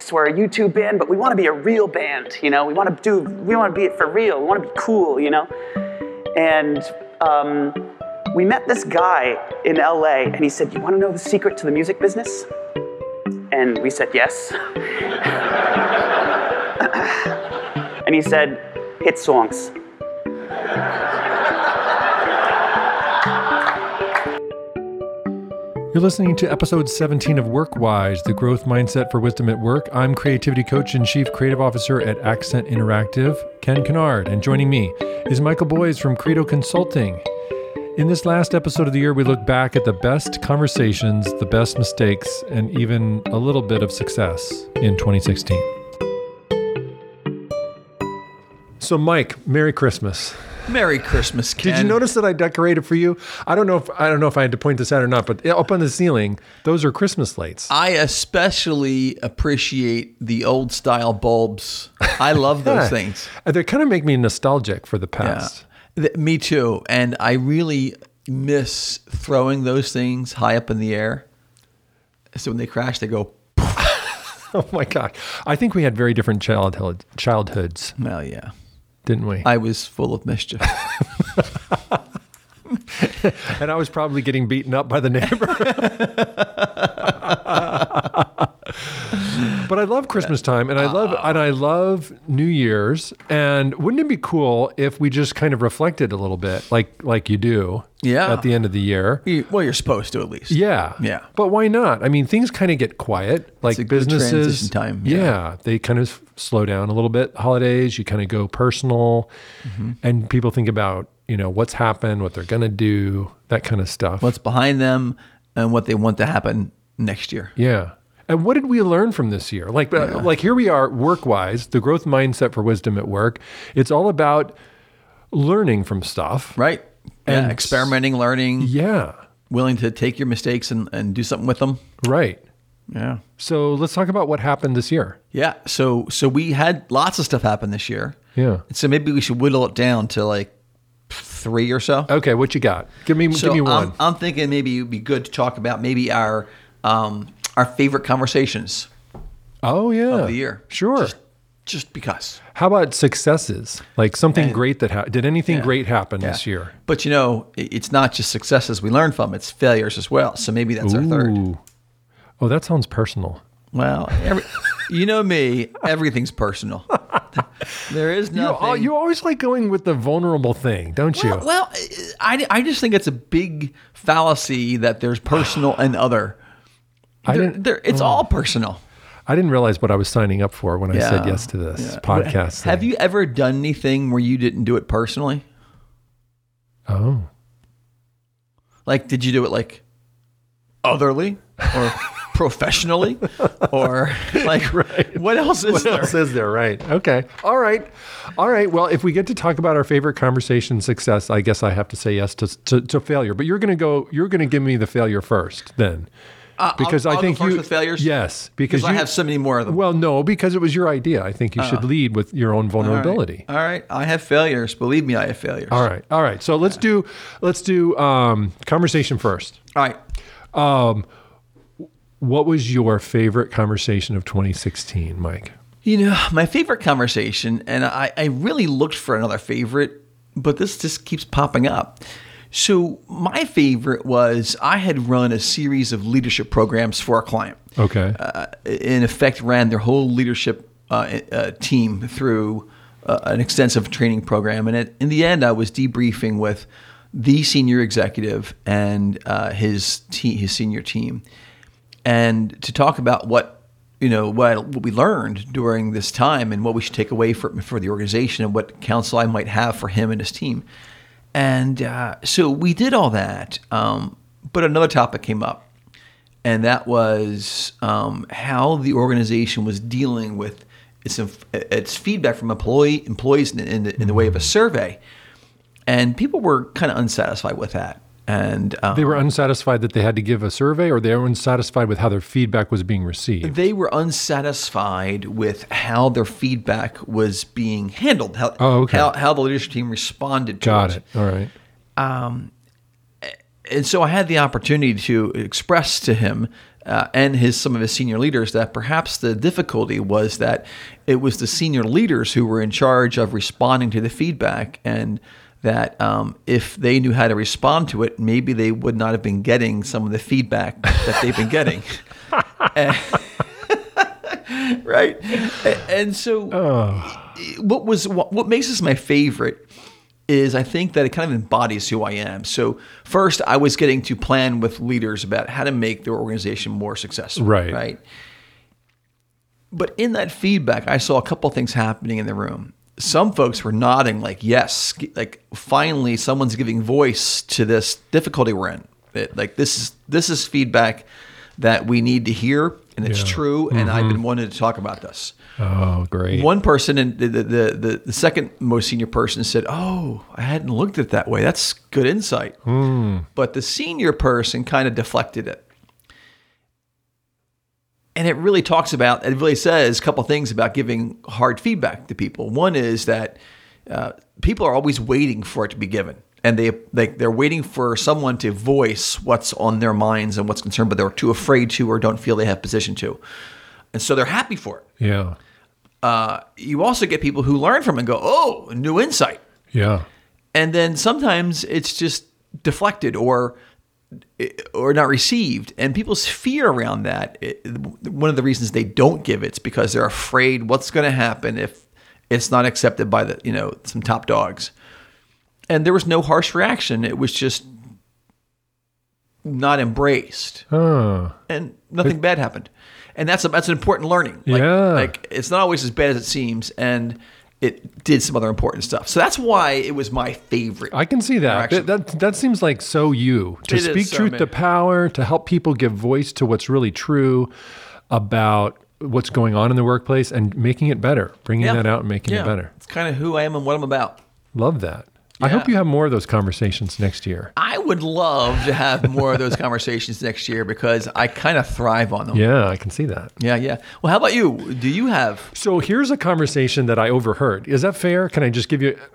we're a YouTube band, but we want to be a real band, we want to be it for real. We want to be cool, And we met this guy in LA, and he said, "You want to know the secret to the music business?" And we said, "Yes." And he said, "Hit songs." You're listening to episode 17 of WorkWise, the growth mindset for wisdom at work. I'm creativity coach and chief creative officer at Accent Interactive, Ken Kennard, and joining me is Michael Boyes from Credo Consulting. In this last episode of the year, we look back at the best conversations, the best mistakes, and even a little bit of success in 2016. So, Mike, Merry Christmas. Merry Christmas, Ken. Did you notice that I decorated for you? I don't know if I had to point this out or not, but up on the ceiling, those are Christmas lights. I especially appreciate the old style bulbs. I love those things. They kind of make me nostalgic for the past. Yeah. Me too. And I really miss throwing those things high up in the air. So when they crash, they go. Oh my God. I think we had very different childhoods. Well, yeah. Didn't we? I was full of mischief. And I was probably getting beaten up by the neighbor. But I love Christmas time, and I love New Year's. And wouldn't it be cool if we just kind of reflected a little bit, like you do, at the end of the year? Well, you're supposed to at least. Yeah. But why not? I mean, things kind of get quiet, like it's a businesses. Good transition time. Yeah, they kind of slow down a little bit. Holidays, you kind of go personal, and people think about what's happened, what they're gonna do, that kind of stuff. What's behind them, and what they want to happen next year. Yeah. And what did we learn from this year? Like here we are, WorkWise, the growth mindset for wisdom at work. It's all about learning from stuff. Right. And experimenting, learning. Yeah. Willing to take your mistakes and do something with them. Right. Yeah. So let's talk about what happened this year. Yeah. So we had lots of stuff happen this year. Yeah. So maybe we should whittle it down to like 3 or so. Okay. What you got? Give me one. I'm thinking maybe it would be good to talk about maybe our favorite conversations. Oh yeah, of the year. Sure. Just because. How about successes? Like something great that did anything great happen this year? But it's not just successes we learn from; it's failures as well. So maybe that's our third. Oh, that sounds personal. Well, me, everything's personal. There is nothing. You always like going with the vulnerable thing, don't you? Well, I just think it's a big fallacy that there's personal and other. It's all personal. I didn't realize what I was signing up for when I said yes to this podcast thing. Have you ever done anything where you didn't do it personally? Oh. Like, did you do it like otherly or professionally or like what else is there? What else is there? Right. Okay. All right. Well, if we get to talk about our favorite conversation success, I guess I have to say yes to failure. But you're going to give me the failure first then. Because I'll I think go first with failures? Yes, because I have so many more of them. Well, no, because it was your idea. I think you should lead with your own vulnerability. All right. I have failures. Believe me, I have failures. All right. So let's do conversation first. All right. What was your favorite conversation of 2016, Mike? My favorite conversation, and I really looked for another favorite, but this just keeps popping up. So my favorite was I had run a series of leadership programs for a client. Okay. In effect, ran their whole leadership team through an extensive training program. And in the end, I was debriefing with the senior executive and his senior team, and to talk about what we learned during this time and what we should take away for the organization and what counsel I might have for him and his team. And so we did all that, but another topic came up, and that was how the organization was dealing with its feedback from employees in the way of a survey, and people were kind of unsatisfied with that. And they were unsatisfied that they had to give a survey, or they were unsatisfied with how their feedback was being received? They were unsatisfied with how their feedback was being handled, how the leadership team responded to it. Got it. All right. And so I had the opportunity to express to him and some of his senior leaders that perhaps the difficulty was that it was the senior leaders who were in charge of responding to the feedback, and that if they knew how to respond to it, maybe they would not have been getting some of the feedback that they've been getting. Right? And so what makes this my favorite is I think that it kind of embodies who I am. So first, I was getting to plan with leaders about how to make their organization more successful. Right. But in that feedback, I saw a couple of things happening in the room. Some folks were nodding like, yes, like finally someone's giving voice to this difficulty we're in. Like this is feedback that we need to hear, and it's true, and I've been wanting to talk about this. Oh, great. One person, and the second most senior person said, oh, I hadn't looked at it that way. That's good insight. But the senior person kind of deflected it. And it really says a couple things about giving hard feedback to people. One is that people are always waiting for it to be given. And they're waiting for someone to voice what's on their minds and what's concerned, but they're too afraid to or don't feel they have position to. And so they're happy for it. Yeah. You also get people who learn from it and go, oh, a new insight. Yeah. And then sometimes it's just deflected or not received. And people's fear around that, one of the reasons they don't give it's because they're afraid what's going to happen if it's not accepted by some top dogs. And there was no harsh reaction. It was just not embraced. And nothing bad happened. And that's an important learning. Like it's not always as bad as it seems, and it did some other important stuff. So that's why it was my favorite. I can see that. That seems like so you. To speak truth to power, to help people give voice to what's really true about what's going on in the workplace and making it better, bringing that out and making it better. It's kind of who I am and what I'm about. Love that. I hope you have more of those conversations next year. I would love to have more of those conversations next year because I kind of thrive on them. Yeah, I can see that. Yeah. Well, how about you? Do you have? So here's a conversation that I overheard. Is that fair? Can I just give you,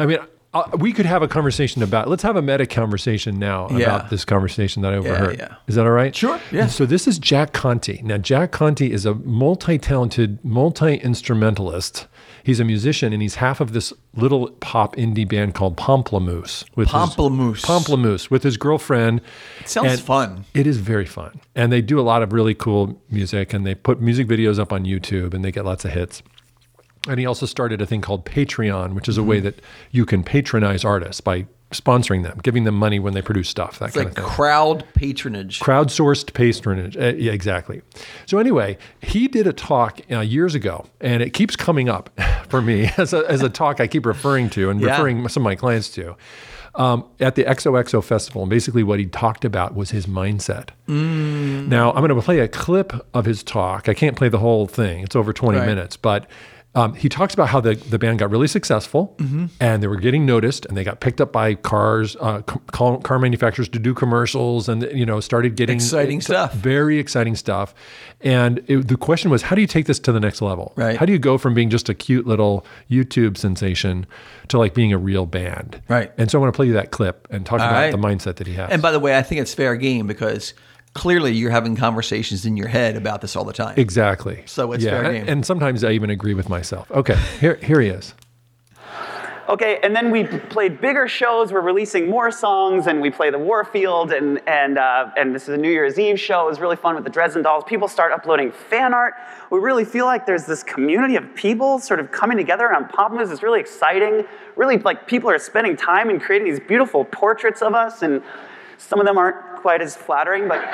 we could have a conversation let's have a meta conversation now about this conversation that I overheard. Yeah. Is that all right? Sure. Yeah. And so this is Jack Conte. Now, Jack Conte is a multi-talented, multi-instrumentalist. He's a musician, and he's half of this little pop indie band called Pomplamoose. Pomplamoose with his girlfriend. It sounds fun. It is very fun. And they do a lot of really cool music, and they put music videos up on YouTube, and they get lots of hits. And he also started a thing called Patreon, which is a way that you can patronize artists by sponsoring them, giving them money when they produce stuff, that kind of thing. Crowd patronage. Crowdsourced patronage. Yeah, exactly. So anyway, he did a talk years ago, and it keeps coming up for me as a talk I keep referring to and referring some of my clients to. At the XOXO Festival, and basically what he talked about was his mindset. Now, I'm going to play a clip of his talk. I can't play the whole thing. It's over 20 minutes, but he talks about how the band got really successful, and they were getting noticed, and they got picked up by car manufacturers to do commercials, and started getting exciting stuff, very exciting stuff. And the question was, how do you take this to the next level? Right. How do you go from being just a cute little YouTube sensation to like being a real band? Right. And so I want to play you that clip and talk about the mindset that he has. And by the way, I think it's fair game because clearly you're having conversations in your head about this all the time. Exactly. So it's fair game. And sometimes I even agree with myself. Okay, here he is. Okay, and then we played bigger shows. We're releasing more songs, and we play the Warfield, and this is a New Year's Eve show. It was really fun with the Dresden Dolls. People start uploading fan art. We really feel like there's this community of people sort of coming together around Pomplamoose. It's really exciting. Really, like, people are spending time and creating these beautiful portraits of us, and some of them aren't quite as flattering, but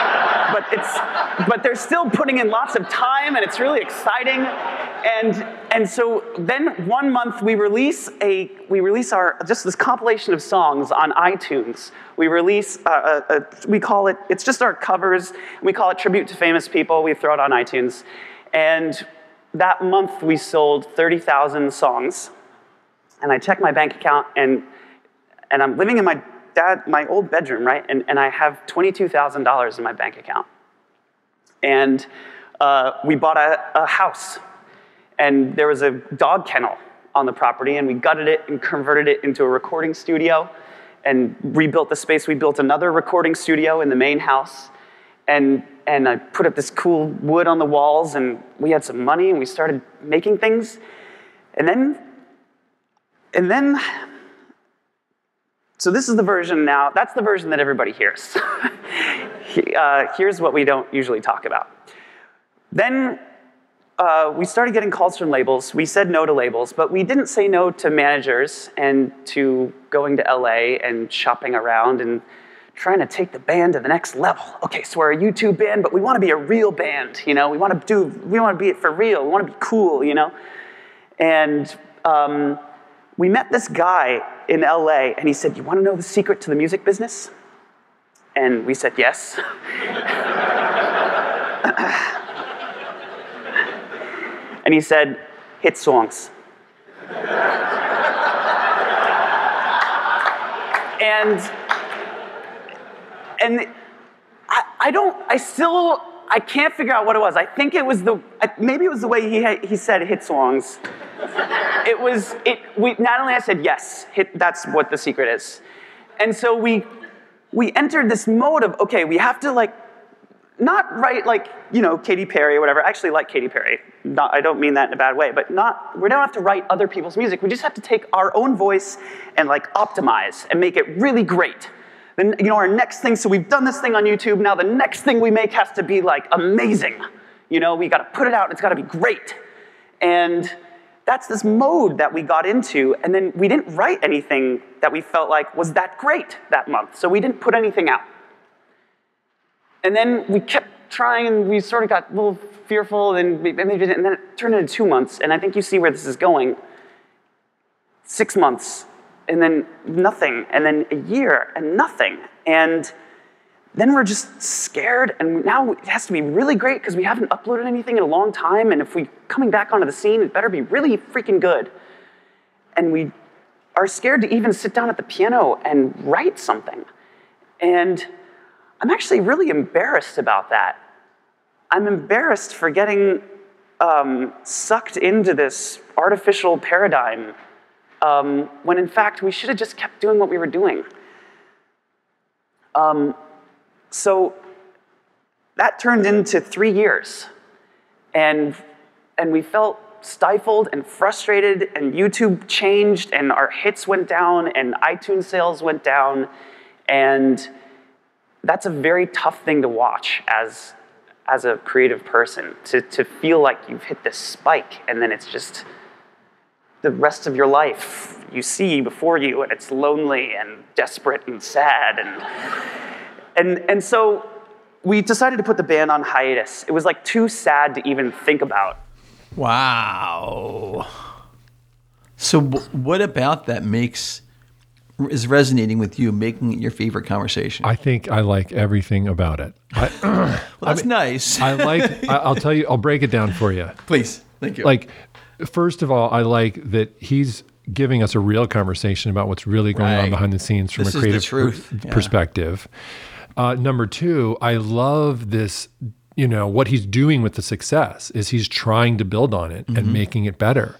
they're still putting in lots of time, and it's really exciting. And so then one month we release our just this compilation of songs on iTunes. We release we call it's just our covers. We call it Tribute to Famous People. We throw it on iTunes, and that month we sold 30,000 songs. And I check my bank account, and I'm living in my old bedroom, right? And I have $22,000 in my bank account. And we bought a house, and there was a dog kennel on the property, and we gutted it and converted it into a recording studio and rebuilt the space. We built another recording studio in the main house. And and I put up this cool wood on the walls, and we had some money, and we started making things. And then, so this is the version now, that's the version that everybody hears. Here's what we don't usually talk about. Then we started getting calls from labels. We said no to labels, but we didn't say no to managers and to going to LA and shopping around and trying to take the band to the next level. Okay, so we're a YouTube band, but we want to be a real band, you know? We want to be it for real. We want to be cool, you know? And we met this guy in LA, and he said, "You want to know the secret to the music business?" And we said, "Yes." And he said, "Hit songs." And I can't figure out what it was. I think it was maybe it was the way he said hit songs. Natalie and I said, yes, that's what the secret is. And so we entered this mode of, okay, we have to not write Katy Perry or whatever. I actually like Katy Perry. I don't mean that in a bad way, but we don't have to write other people's music. We just have to take our own voice and optimize and make it really great. Then, our next thing, so we've done this thing on YouTube, now the next thing we make has to be amazing. We got to put it out, and it's got to be great. And that's this mode that we got into, and then we didn't write anything that we felt like was that great that month, so we didn't put anything out. And then we kept trying, and we sort of got a little fearful, and then it turned into 2 months, and I think you see where this is going. 6 months. And then nothing, and then a year, and nothing. And then we're just scared, and now it has to be really great because we haven't uploaded anything in a long time, and if we're coming back onto the scene, it better be really freaking good. And we are scared to even sit down at the piano and write something. And I'm actually really embarrassed about that. I'm embarrassed for getting sucked into this artificial paradigm when in fact we should have just kept doing what we were doing. So that turned into 3 years, and we felt stifled and frustrated, and YouTube changed, and our hits went down, and iTunes sales went down, and that's a very tough thing to watch as a creative person, to feel like you've hit this spike, and then it's just the rest of your life you see before you, and it's lonely and desperate and sad. And so we decided to put the band on hiatus. It was too sad to even think about. Wow. So what about that is resonating with you, making it your favorite conversation? I think I like everything about it. Well, that's nice. I'll tell you, I'll break it down for you. Please. Thank you. First of all, I like that he's giving us a real conversation about what's really going on behind the scenes from a creative perspective. Number two, I love this, what he's doing with the success is he's trying to build on it and making it better.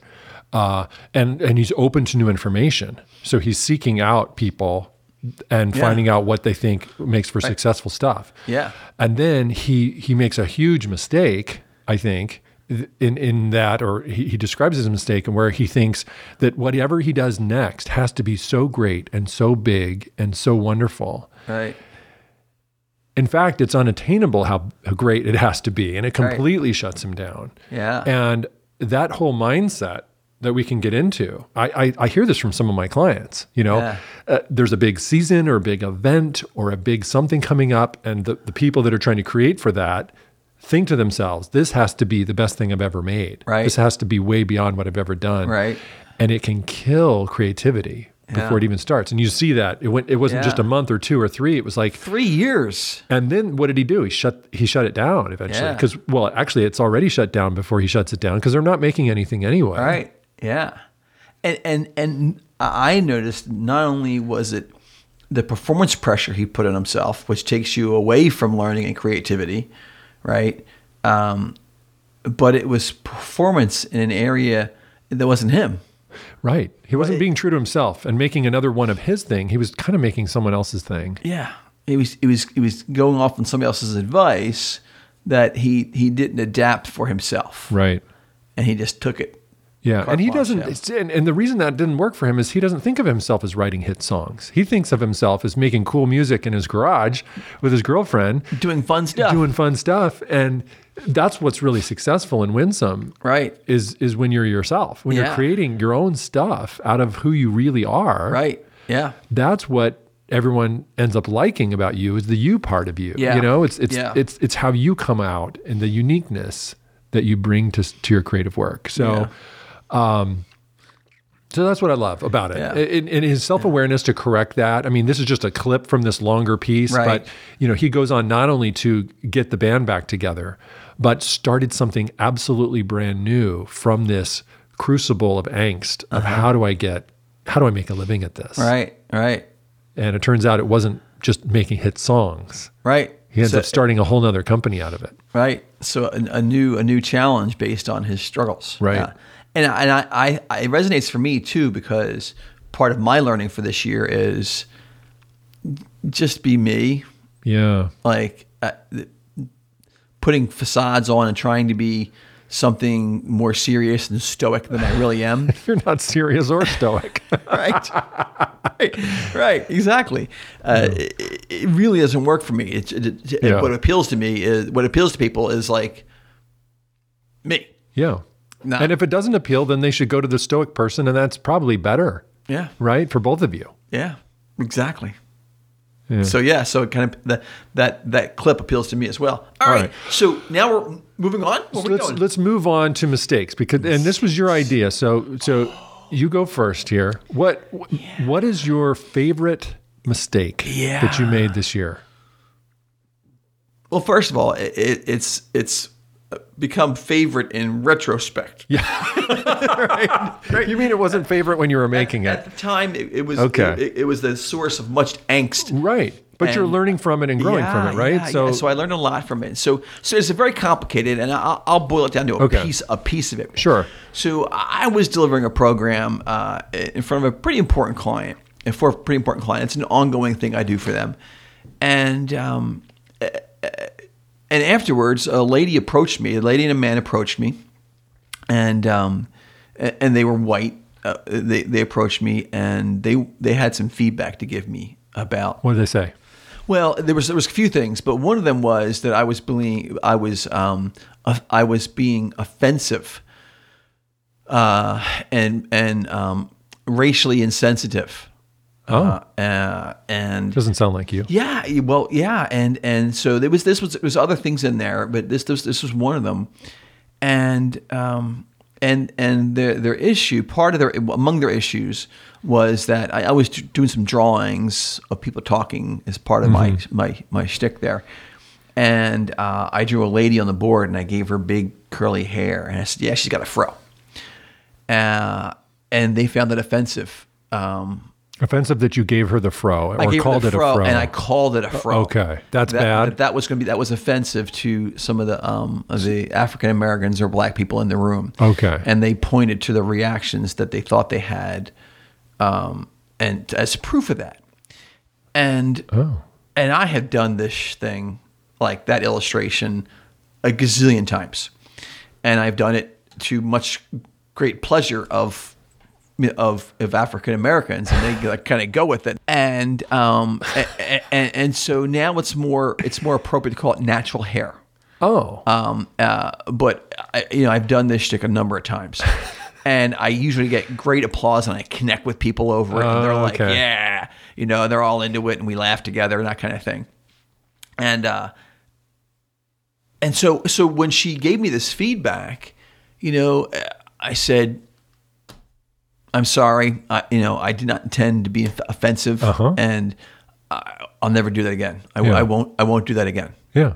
And he's open to new information. So he's seeking out people and finding out what they think makes for successful stuff. Yeah. And then he makes a huge mistake, I think, in that, or he describes it as a mistake, and where he thinks that whatever he does next has to be so great and so big and so wonderful. Right. In fact, it's unattainable how great it has to be, and it completely shuts him down. Yeah. And that whole mindset that we can get into, I hear this from some of my clients, there's a big season or a big event or a big something coming up, and the people that are trying to create for that think to themselves, this has to be the best thing I've ever made. Right. This has to be way beyond what I've ever done. Right. And it can kill creativity before it even starts. And you see that. It wasn't just a month or 2 or 3. It was 3 years. And then what did he do? He shut it down eventually. Because, actually, it's already shut down before he shuts it down because they're not making anything anyway. Right. Yeah. And I noticed not only was it the performance pressure he put on himself, which takes you away from learning and creativity, right? But it was performance in an area that wasn't him. Right. He wasn't being true to himself and making another one of his thing. He was kind of making someone else's thing. Yeah. It was going off on somebody else's advice, that he didn't adapt for himself, Right. and he just took it. Yeah, and he blanche, doesn't. And the reason that didn't work for him is he doesn't think of himself as writing hit songs. He thinks of himself as making cool music in his garage with his girlfriend, Doing fun stuff. doing fun stuff, and that's what's really successful and winsome. Right. Is when you're yourself, when you're Yeah. creating your own stuff out of who you really are. Right. Yeah. That's what everyone ends up liking about you is the you part of you. Yeah. You know, it's Yeah. it's how you come out and the uniqueness that you bring to your creative work. So. So that's what I love about it. Yeah. And his self-awareness to correct that. I mean, this is just a clip from this longer piece, Right. but he goes on not only to get the band back together, but started something absolutely brand new from this crucible of angst of how do I make a living at this? Right. Right. And it turns out it wasn't just making hit songs. Right. He ends up starting a whole nother company out of it. Right. So a new challenge based on his struggles. Right. Yeah. And I it resonates for me too, because part of my learning for this year is just be me. Yeah. Like putting facades on and trying to be something more serious and stoic than I really am. You're not serious or stoic. Right. Right. Exactly. It really doesn't work for me. Yeah. What appeals to people is like me. Yeah. No. And if it doesn't appeal, then they should go to the stoic person, and that's probably better, Yeah. right? For both of you. Yeah. Exactly. Yeah. So yeah, so it kind of that clip appeals to me as well. All right. So now we're moving on. Where are we going? Let's move on to mistakes and this was your idea. So you go first here. What is your favorite mistake that you made this year? Well, first of all, it's become favorite in retrospect. Yeah. right. You mean it wasn't favorite when you were making At it? the time, it was Okay. it was the source of much angst. Right. But you're learning from it and growing from it, right? Yeah, so I learned a lot from it. So it's a very complicated, and I'll boil it down to a piece of it. Sure. So I was delivering a program in front of a pretty important client, and for a pretty important client. It's an ongoing thing I do for them, and afterwards, a lady and a man approached me, and they were white. They approached me, and they had some feedback to give me about. What did they say? Well, there was a few things, but one of them was that I was being offensive, and racially insensitive. And Doesn't sound like you. yeah, well, yeah, and so there was other things in there, but this was one of them, and their issue, among their issues was that I was doing some drawings of people talking as part of my shtick there, and I drew a lady on the board and I gave her big curly hair and I said, yeah, she's got a fro, and they found that offensive. Offensive that you gave her the fro or called it a fro. And I called it a fro. Okay, that's bad. That was offensive to some of the African Americans or black people in the room. Okay, and they pointed to the reactions that they thought they had, and as proof of that. And I have done this thing, like that illustration, a gazillion times, and I've done it to much great pleasure of African Americans, and they kind of go with it, and so now it's more appropriate to call it natural hair. Oh, But I've done this shtick a number of times, and I usually get great applause, and I connect with people over it, and they're like, okay. yeah, they're all into it, and we laugh together and that kind of thing, and so when she gave me this feedback, I said, I'm sorry. I did not intend to be offensive, and I'll never do that again. I won't do that again. yeah.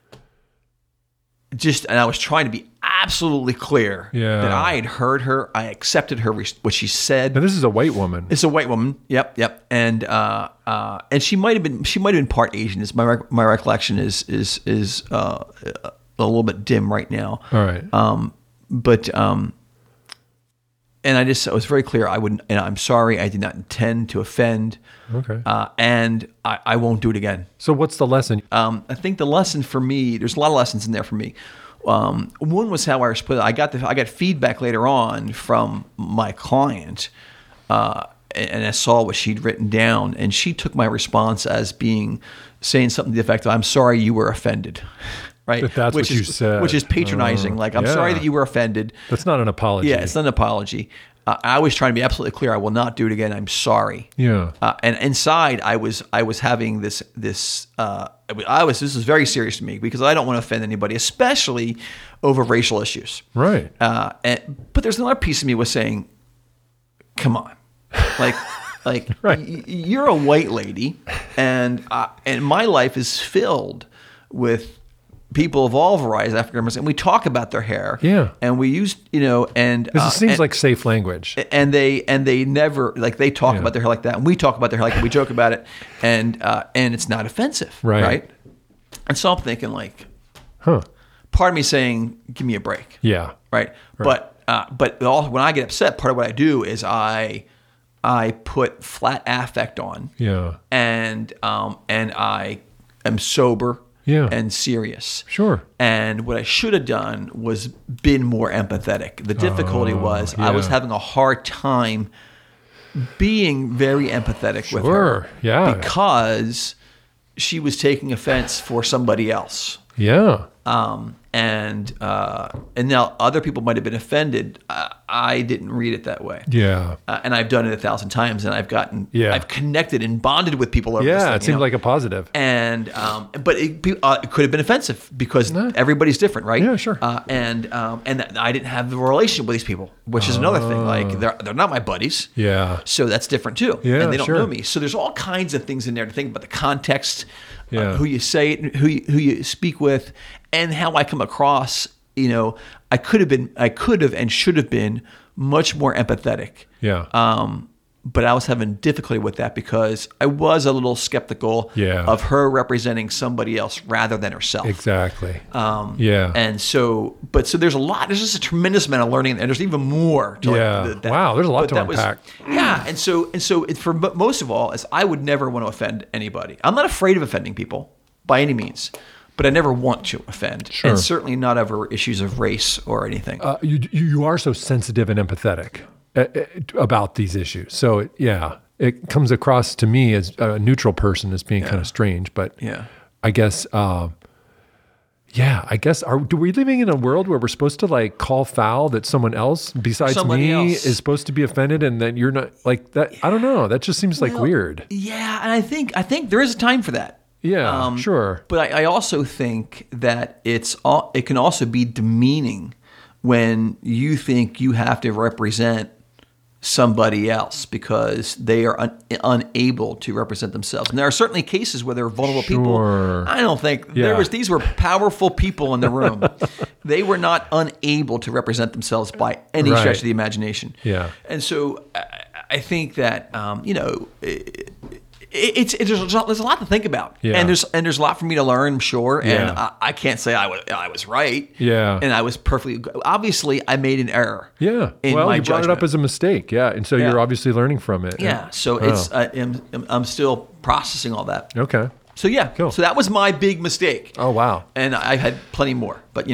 And I was trying to be absolutely clear that I had heard her. I accepted what she said. Now this is a white woman. It's a white woman. Yep. And she might have been part Asian. My recollection is a little bit dim right now. All right. and I was very clear. I'm sorry. I did not intend to offend. Okay. And I won't do it again. So what's the lesson? I think the lesson for me, there's a lot of lessons in there for me. One was how I was put. I got feedback later on from my client, and I saw what she'd written down, and she took my response as saying something to the effect of, "I'm sorry you were offended." Right? But that's what you said. Which is patronizing. Like, I'm sorry that you were offended. That's not an apology. Yeah, it's not an apology. I was trying to be absolutely clear. I will not do it again. I'm sorry. Yeah. And inside, I was having this. This is very serious to me because I don't want to offend anybody, especially over racial issues. Right. But there's another piece of me was saying, "Come on, like." Right. You're a white lady, and my life is filled with people of all varieties, African Americans, and we talk about their hair. Yeah. And we use, and This seems like safe language. And they never they talk about their hair like that, and we talk about their hair like that. We joke about it, and it's not offensive, right? And so I'm thinking part of me saying, "Give me a break," Yeah. right? But also when I get upset, part of what I do is I put flat affect on, and I am sober. Yeah. And serious. Sure. And what I should have done was been more empathetic. The difficulty was I was having a hard time being very empathetic with her. Yeah. Because she was taking offense for somebody else. Yeah. And now other people might have been offended. I didn't read it that way. Yeah. And I've done it 1,000 times, and I've connected and bonded with people over this thing, it seems like a positive. And but it could have been offensive because everybody's different, right? Yeah, sure. And I didn't have the relationship with these people, which is another thing. Like they're not my buddies. Yeah. So that's different too. Yeah, and they don't know me. So there's all kinds of things in there to think about: the context, who you say it, who you speak with, and how I come across. I could have and should have been much more empathetic. Yeah. But I was having difficulty with that because I was a little skeptical of her representing somebody else rather than herself. Exactly. And so there's just a tremendous amount of learning, and there's even more to that. Wow, there's a lot to unpack. And so for most of all, is I would never want to offend anybody. I'm not afraid of offending people by any means. But I never want to offend, and certainly not over issues of race or anything. You are so sensitive and empathetic about these issues. So it comes across to me as a neutral person as being kind of strange. But I guess, are we living in a world where we're supposed to call foul that someone else besides me is supposed to be offended, and that you're not like that? I don't know. That just seems weird. Yeah, and I think there is a time for that. Yeah, sure. But I also think that it can also be demeaning when you think you have to represent somebody else because they are unable to represent themselves. And there are certainly cases where there are vulnerable people. I don't think these were powerful people in the room. They were not unable to represent themselves by any stretch of the imagination. Yeah. And so I think that there's a lot to think about, and there's a lot for me to learn, I'm sure. And I can't say I was right. Yeah, and I was obviously I made an error. Yeah, in well, my you brought judgment. it up as a mistake. Yeah, and so you're obviously learning from it. Yeah, so it's I'm still processing all that. Okay. So cool. So that was my big mistake. Oh wow. And I had plenty more, but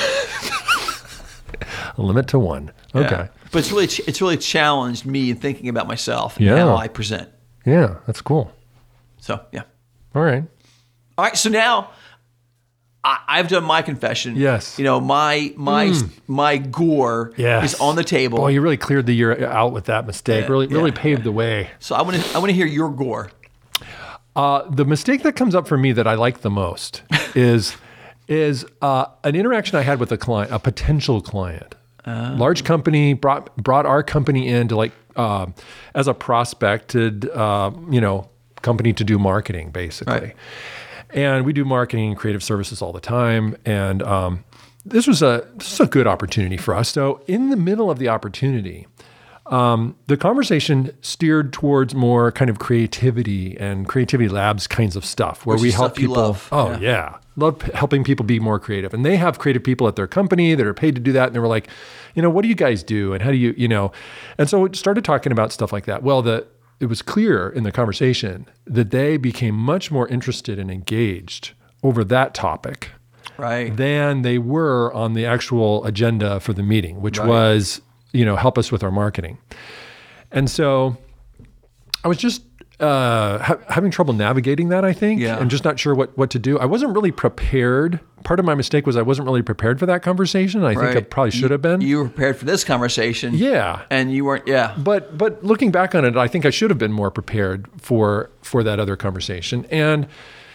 a limit to one. Okay. Yeah. But it's really challenged me in thinking about myself and how I present. Yeah, that's cool. So, All right. So now I've done my confession. Yes. My gore is on the table. Oh, you really cleared the year out with that mistake. Really paved the way. So I want to hear your gore. The mistake that comes up for me that I like the most is an interaction I had with a potential client. Large company brought our company in to as a prospected, company to do marketing, basically. Right. And we do marketing and creative services all the time. And this was a good opportunity for us. So in the middle of the opportunity, the conversation steered towards more kind of creativity and creativity labs kinds of stuff where we help people. Love. Oh yeah. helping people be more creative. And they have creative people at their company that are paid to do that. And they were like, what do you guys do? And how do you. And so we started talking about stuff like that. Well, it was clear in the conversation that they became much more interested and engaged over that topic than they were on the actual agenda for the meeting, which was, help us with our marketing. And so I was just having trouble navigating that, I think, and just not sure what to do. I wasn't really prepared. Part of my mistake was I wasn't really prepared for that conversation. I think I probably should have been. You were prepared for this conversation. Yeah. And you weren't, But looking back on it, I think I should have been more prepared for that other conversation. And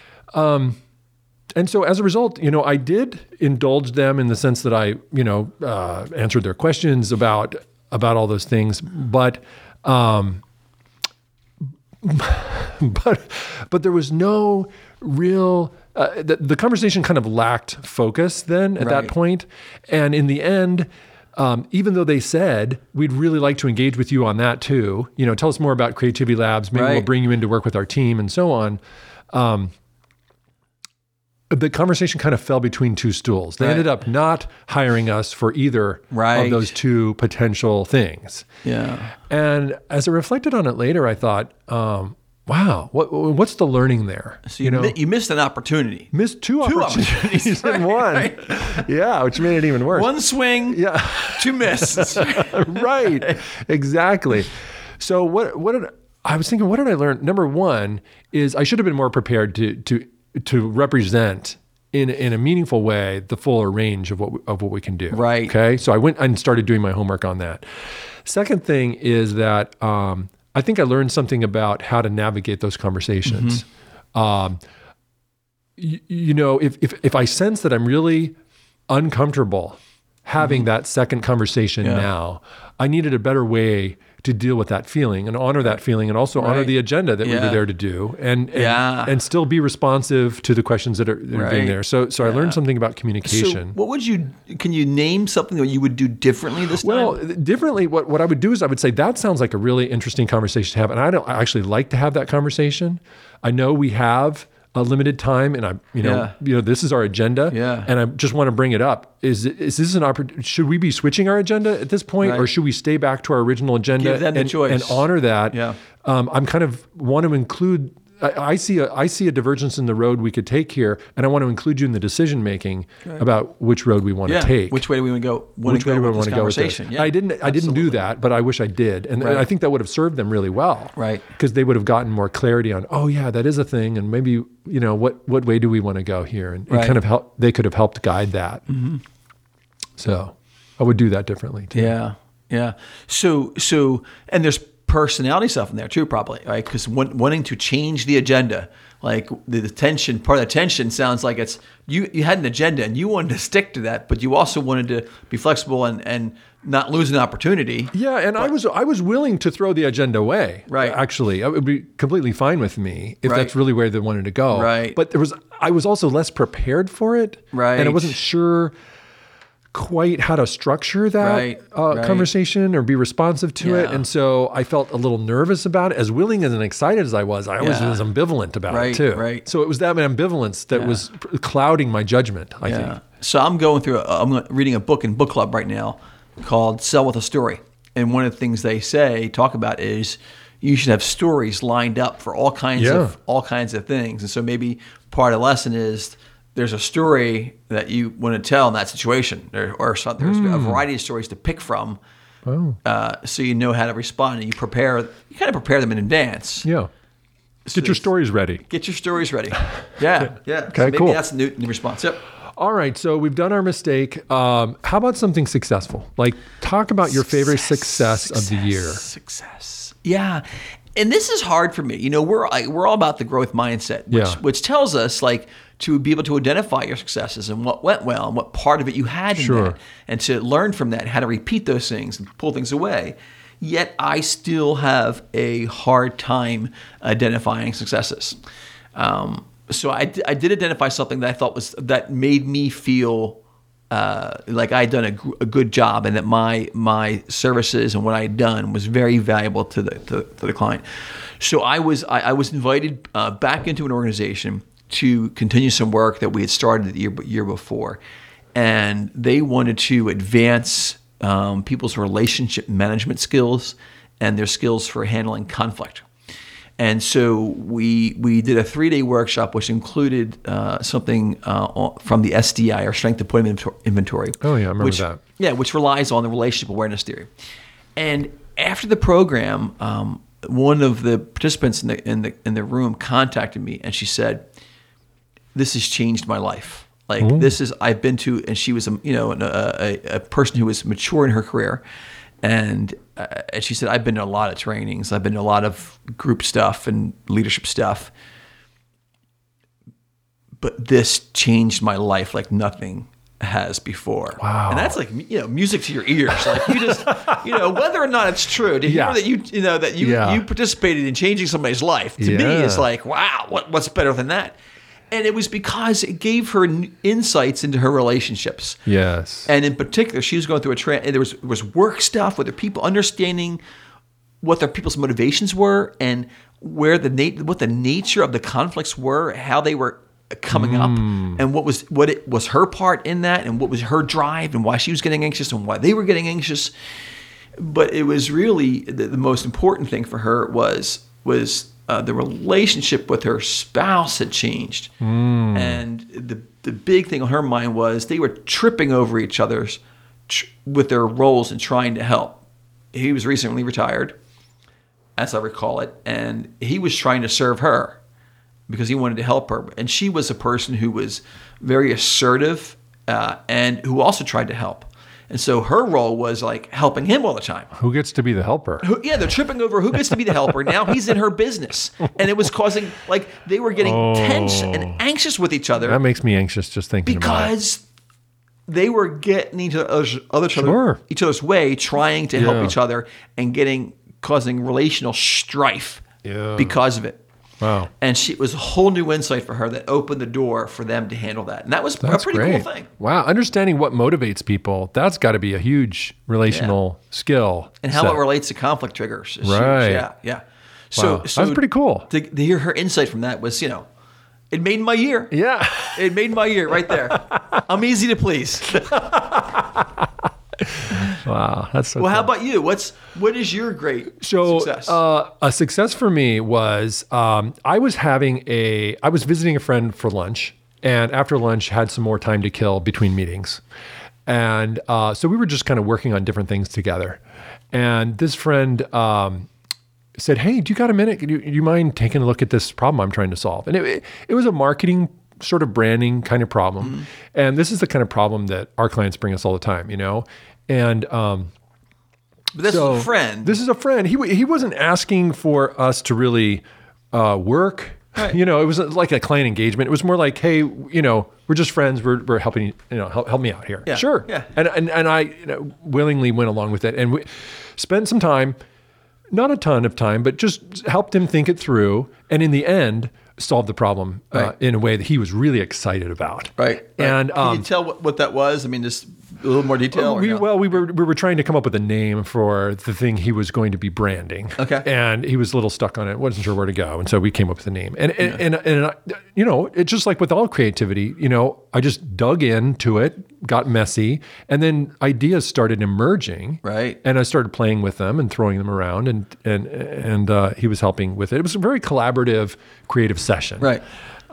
so as a result, I did indulge them in the sense that I, answered their questions about all those things. But there was no real, the conversation kind of lacked focus then at that point. And in the end, even though they said, we'd really like to engage with you on that too, tell us more about Creativity Labs, maybe we'll bring you in to work with our team and so on. The conversation kind of fell between two stools. They ended up not hiring us for either of those two potential things. Yeah. And as I reflected on it later, I thought, wow, what's the learning there? So you missed an opportunity. Missed two opportunities in one. Yeah, which made it even worse. One swing, two misses. Right, exactly. So I was thinking, what did I learn? Number one is I should have been more prepared to represent in a meaningful way the fuller range of what we can do. Right. Okay. So I went and started doing my homework on that. Second thing is that I think I learned something about how to navigate those conversations. If I sense that I'm really uncomfortable having that second conversation now, I needed a better way to deal with that feeling and honor that feeling and also honor the agenda that we were there to do and still be responsive to the questions that are being there. So I learned something about communication. So can you name something that you would do differently this time? Well, differently, what I would do is I would say, that sounds like a really interesting conversation to have. And I actually like to have that conversation. I know we have a limited time, and this is our agenda, and I just want to bring it up. Is this an opportunity? Should we be switching our agenda at this point, or should we stay back to our original agenda and honor that? Yeah. I'm kind of want to include. I see a divergence in the road we could take here, and I want to include you in the decision making about which road we want to take. Which way do we want to go? Which way do we want to go with this? I didn't do that, but I wish I did, and I think that would have served them really well, right? Because they would have gotten more clarity on, that is a thing, and maybe what way do we want to go here, and kind of they could have helped guide that. Mm-hmm. So I would do that differently too. Yeah. So and there's personality stuff in there too, probably, right? Because wanting to change the agenda, like the tension, part of the tension sounds like it's you had an agenda and you wanted to stick to that, but you also wanted to be flexible and not lose an opportunity. Yeah, and I was willing to throw the agenda away. Right. Actually, it would be completely fine with me if that's really where they wanted to go. Right. But I was also less prepared for it. Right. And I wasn't sure quite how to structure that conversation or be responsive to it. And so I felt a little nervous about it. As willing and excited as I was was ambivalent about it too. Right. So it was that ambivalence that was clouding my judgment, I think. So I'm reading a book in book club right now called Sell with a Story. And one of the things they talk about is you should have stories lined up for all kinds of things. And so maybe part of the lesson is there's a story that you want to tell in that situation, or something. There's a variety of stories to pick from, so you know how to respond, and you kind of prepare them in advance. Yeah. Get your stories ready. Get your stories ready. Yeah. Okay, so maybe cool. That's the new response. Yep. All right, so we've done our mistake. How about something successful? Like, talk about your favorite success of the year. Success. Yeah. And this is hard for me. We're all about the growth mindset, which tells us to be able to identify your successes and what went well and what part of it you had in that, and to learn from that, how to repeat those things and pull things away. Yet I still have a hard time identifying successes. So I did identify something that I thought that made me feel like I had done a good job, and that my services and what I had done was very valuable to the client. So I was invited back into an organization to continue some work that we had started the year before, and they wanted to advance people's relationship management skills and their skills for handling conflict. And so we did a 3-day workshop, which included something from the SDI, or Strength Deployment Inventory. Oh yeah, I remember that. Yeah, which relies on the relationship awareness theory. And after the program, one of the participants in the room contacted me, and she said, "This has changed my life. Like I've been to," and she was a person who was mature in her career, and she said, "I've been to a lot of trainings. I've been to a lot of group stuff and leadership stuff, but this changed my life like nothing has before." Wow. And that's like, music to your ears. Like, you just, whether or not it's true, to hear that you participated in changing somebody's life, to me is like, wow, what's better than that? And it was because it gave her insights into her relationships. Yes. And in particular, she was going through and there was work stuff with her people, understanding what their people's motivations were and what the nature of the conflicts were, how they were coming up, and what was her part in that, and what was her drive, and why she was getting anxious, and why they were getting anxious. But it was really the most important thing for her was the relationship with her spouse had changed, and the big thing on her mind was they were tripping over each other's with their roles and trying to help. He was recently retired, as I recall it, and he was trying to serve her because he wanted to help her. And she was a person who was very assertive and who also tried to help. And so her role was like helping him all the time. Who gets to be the helper? They're tripping over who gets to be the helper. Now he's in her business. And it was causing, like, they were getting tense and anxious with each other. That makes me anxious just thinking about it. Because they were getting each other's way, trying to help each other, and causing relational strife because of it. Wow. And it was a whole new insight for her that opened the door for them to handle that. And that was a pretty great. cool thing. Wow. Understanding what motivates people, that's got to be a huge relational skill. And how it relates to conflict triggers. Is right. Huge. Yeah. So, wow. That's pretty cool. To hear her insight from that was, it made my year. Yeah. It made my year right there. I'm easy to please. Wow, that's so well. cool. How about you? What is your great success? A success for me was I was visiting a friend for lunch, and after lunch had some more time to kill between meetings, and so we were just kind of working on different things together. And this friend said, "Hey, do you got a minute? Do you mind taking a look at this problem I'm trying to solve?" And it was a marketing sort of branding kind of problem, Mm-hmm. and this is the kind of problem that our clients bring us all the time, And but this is a friend. This is a friend. He wasn't asking for us to really work. Right. It was like a client engagement. It was more like, hey, we're just friends. We're helping. Help me out here. Yeah. Sure. Yeah. And I willingly went along with it, and we spent some time, not a ton of time, but just helped him think it through, and in the end, solved the problem in a way that he was really excited about. Right. And can you tell what that was? I mean, just a little more detail. We were trying to come up with a name for the thing he was going to be branding. Okay. And he was a little stuck on it, wasn't sure where to go, and so we came up with a name. And it's just like with all creativity. I just dug into it, got messy, and then ideas started emerging. Right. And I started playing with them and throwing them around, and he was helping with it. It was a very collaborative, creative session. Right.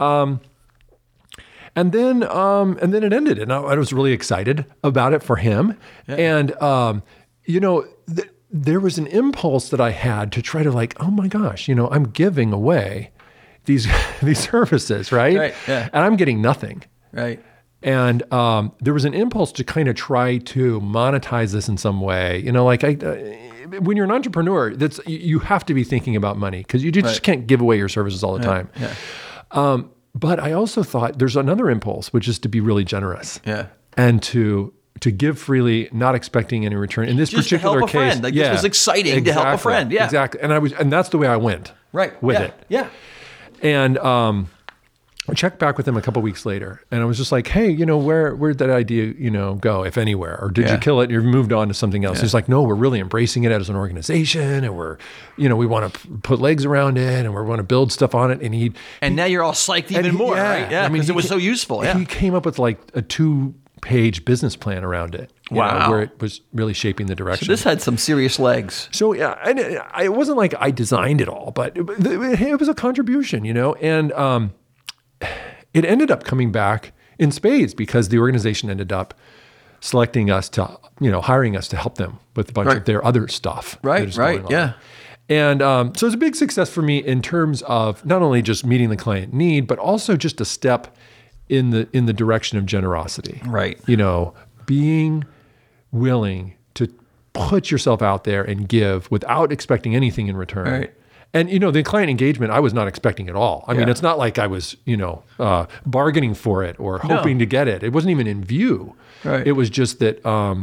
And then it ended, and I was really excited about it for him. Yeah. And there was an impulse that I had to try to oh my gosh, I'm giving away these services, right? Right. Yeah. And I'm getting nothing. Right. And there was an impulse to kind of try to monetize this in some way. When you're an entrepreneur, you have to be thinking about money because you just can't give away your services all the time. Yeah. But I also thought there's another impulse, which is to be really generous. Yeah. And to give freely, not expecting any return. In this just particular to help a case, friend. This was exciting to help a friend. Yeah. Exactly. And that's the way I went. Right. With yeah. it. Yeah. And I checked back with him a couple weeks later, and I was just like, hey, where'd that idea, go, if anywhere? Or did you kill it and you've moved on to something else? He's like, no, we're really embracing it as an organization, and we're, we want to put legs around it, and we want to build stuff on it. And now you're all psyched even more, right? Yeah, because it was so useful. Yeah. He came up with like a 2-page business plan around it. Where it was really shaping the direction. So this had some serious legs. So yeah, and it wasn't like I designed it all, but it was a contribution, and it ended up coming back in spades because the organization ended up selecting us to, hiring us to help them with a bunch of their other stuff. Right, yeah. And so it's a big success for me in terms of not only just meeting the client need, but also just a step in the direction of generosity. Right. Being willing to put yourself out there and give without expecting anything in return. Right. And, the client engagement, I was not expecting at all. I mean, it's not like I was, bargaining for it or hoping to get it. It wasn't even in view. Right. It was just that,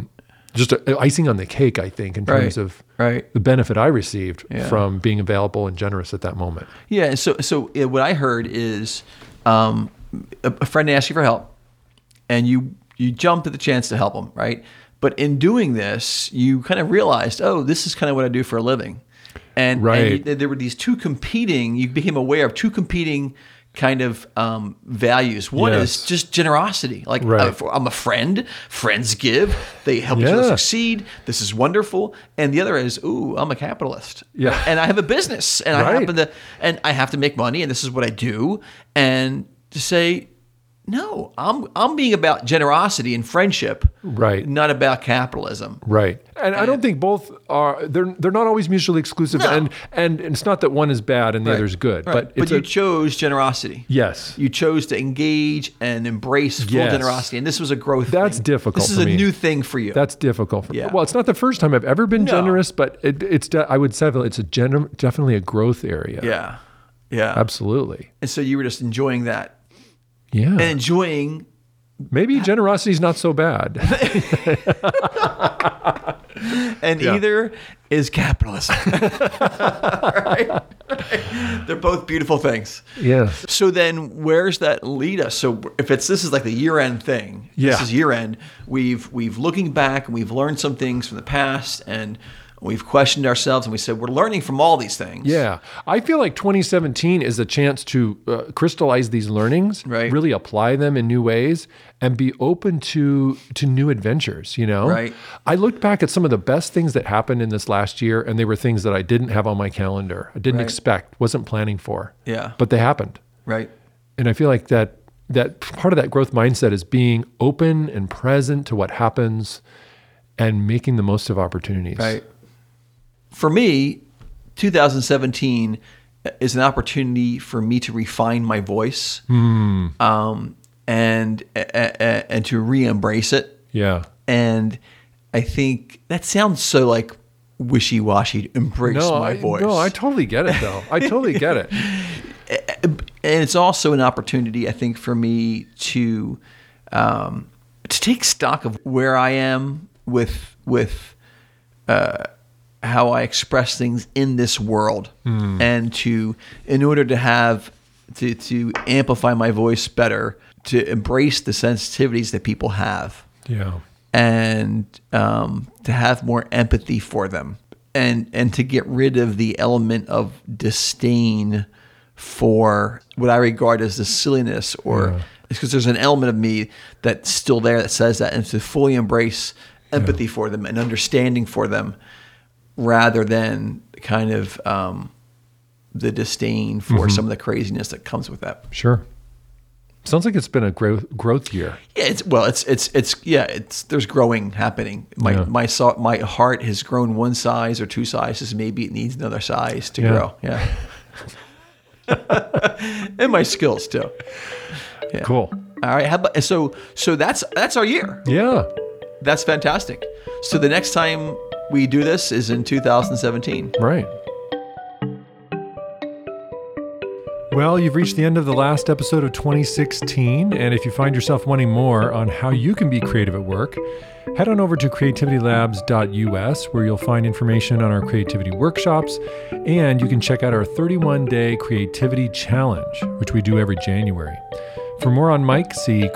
icing on the cake, I think, in terms of the benefit I received from being available and generous at that moment. Yeah. So what I heard is a friend asked you for help, and you jumped at the chance to help them, right? But in doing this, you kind of realized, this is kind of what I do for a living. And there were these you became aware of two competing kind of values. One is just generosity. Like I'm a friend, friends give, they help each other succeed. This is wonderful. And the other is, I'm a capitalist. Yeah. And I have a business and I have to make money and this is what I do. And to say, no, I'm being about generosity and friendship, not about capitalism. Right. And I don't think both are, they're not always mutually exclusive. No. And it's not that one is bad and the other is good. But you chose generosity. Yes. You chose to engage and embrace full generosity. And this was a growth That's thing. difficult This is for me. a new thing for you. That's difficult for me. Well, it's not the first time I've ever been generous, but I would say it's definitely a growth area. Yeah. Yeah. Absolutely. And so you were just enjoying that. Yeah. And enjoying. Maybe generosity is not so bad. And either is capitalism. Right? They're both beautiful things. Yes. So then where's that lead us? So if this is like the year-end thing, this is year-end, we've looking back and we've learned some things from the past and we've questioned ourselves and we said, we're learning from all these things. Yeah. I feel like 2017 is a chance to crystallize these learnings, really apply them in new ways and be open to new adventures, Right. I looked back at some of the best things that happened in this last year and they were things that I didn't have on my calendar. I didn't expect, wasn't planning for. Yeah. But they happened. Right. And I feel like that part of that growth mindset is being open and present to what happens and making the most of opportunities. Right. For me, 2017 is an opportunity for me to refine my voice and to re-embrace it. Yeah. And I think that sounds so like wishy-washy to embrace my voice. No, I totally get it though. I totally get it. And it's also an opportunity, I think, for me to take stock of where I am with how I express things in this world, and in order to have to amplify my voice better, to embrace the sensitivities that people have, and to have more empathy for them, and to get rid of the element of disdain for what I regard as the silliness, or because there's an element of me that's still there that says that, and to fully embrace empathy for them and understanding for them, rather than kind of the disdain for some of the craziness that comes with that. Sure. Sounds like it's been a growth year. Yeah, there's growing happening. My heart has grown one size or two sizes. Maybe it needs another size to grow. Yeah. And my skills too. Yeah. Cool. All right. So that's our year. Yeah. That's fantastic. So the next time we do this is in 2017. Right. Well, you've reached the end of the last episode of 2016, and if you find yourself wanting more on how you can be creative at work, head on over to creativitylabs.us, where you'll find information on our creativity workshops, and you can check out our 31-day creativity challenge, which we do every January. For more on Mike, see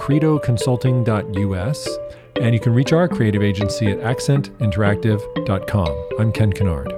credoconsulting.us, and you can reach our creative agency at accentinteractive.com. I'm Ken Kennard.